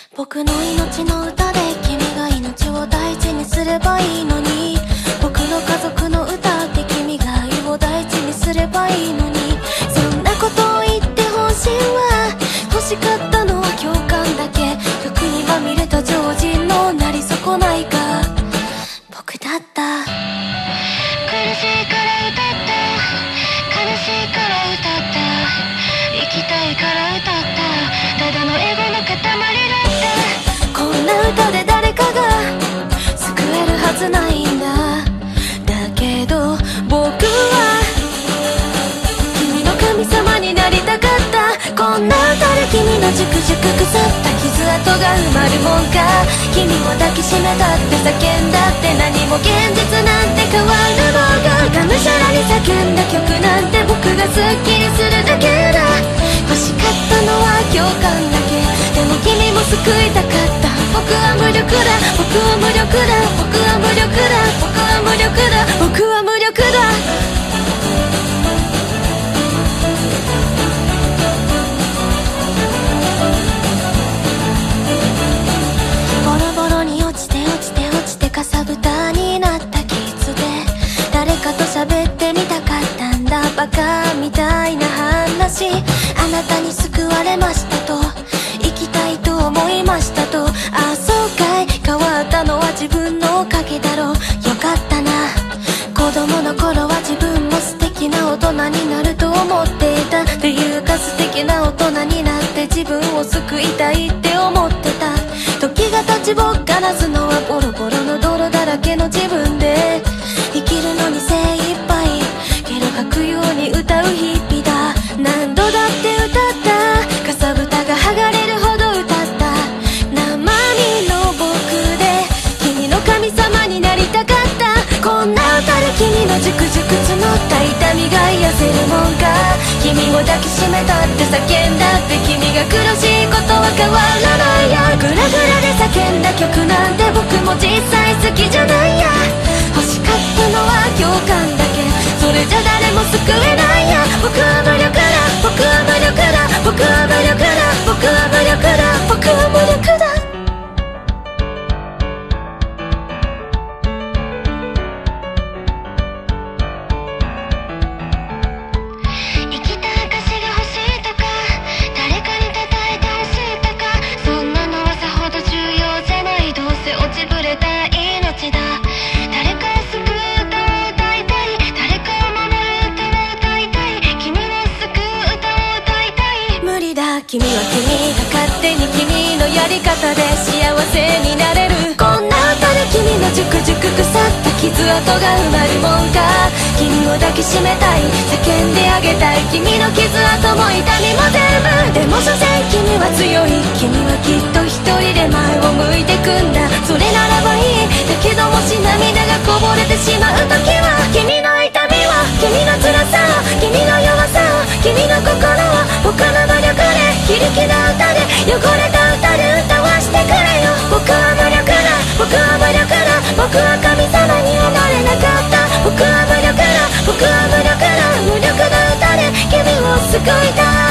僕の命の歌で君が命を大事にすればいいのに、僕の家族の歌で君が愛を大事にすればいいのに、そんなことを言って本心は欲しかったのは共感だけ。欲にまみれた常人のなり損ないが僕だった。 苦しいから歌った、悲しいから歌った、生きたいから歌った、ただのエゴの塊だった。 こんな歌で誰かが救えるはずないんだ。だけど僕は君の神様になりたかった。こんな歌で君のじくじく腐った傷跡が埋まるもんか。君を抱きしめたって叫んだって何も現実なんて変わるのが、がむしゃらに叫んだ曲なんて僕がスッキリするだけだ。欲しかったのは共感だけ。でも君も救いたかった。僕は無力だ、僕は無力だ、僕は無力だ、僕は無力だ、僕は無力だ。ボロボロに落ちて落ちて落ちてかさぶたになった傷で誰かと喋ってみたかったんだ。バカみたいな話、あなたに救われましたと、生きたいと思いましたと。ああそうかい、変わったのは自分のおかげだろう。よかったな。子供の頃は自分も素敵な大人になると思っていた。っていうか素敵な大人になって自分を救いたいって思ってた。時が経ち僕からすのはボロボロの泥だらけの自分で生きるのに精一杯ゲロ吐くように歌う日々だ。何度だって歌った、かさぶたが剥がれるほど歌った。生身の僕で君の神様になりたかった。こんな歌で君のじくじく募った痛みが癒せるもんか。君を抱きしめたって叫んだって君が苦しいことは変わらないや。グラグラで叫んだ曲なんて僕も実際好きじゃないや。欲しかったのは共感だけ、それじゃ誰も救えないや。僕は無力だ、僕は無力だ、僕は無力だ、僕は無力だ、僕は無力だ。 生きた証が欲しいとか、誰かに叩いて欲しいとか、そんなのはさほど重要じゃない。どうせ落ちぶれた命だ。誰かを救う歌を歌いたい、誰かを守る歌を歌いたい、君を救う歌を歌いたい。 無理だ、君は君が勝手に君のやり方で幸せになれる。こんな歌で君のじくじく腐った傷跡が埋まるもんか。君を抱きしめたい、叫んであげたい、君の傷跡も痛みも全部。でも所詮君は強い、君はきっと一人で前を向いてくんだ。それならばいい、だけどもし涙がこぼれてしまう時は、君の痛みは君の辛さを、君の弱さを、君の心を僕の努力で非力な歌で汚れた歌で歌わしてくれよ。僕は無力だ、僕は無力だ、僕は神様にはなれなかった。僕は無力だ、僕は無力だ、無力な歌で君を救いたい。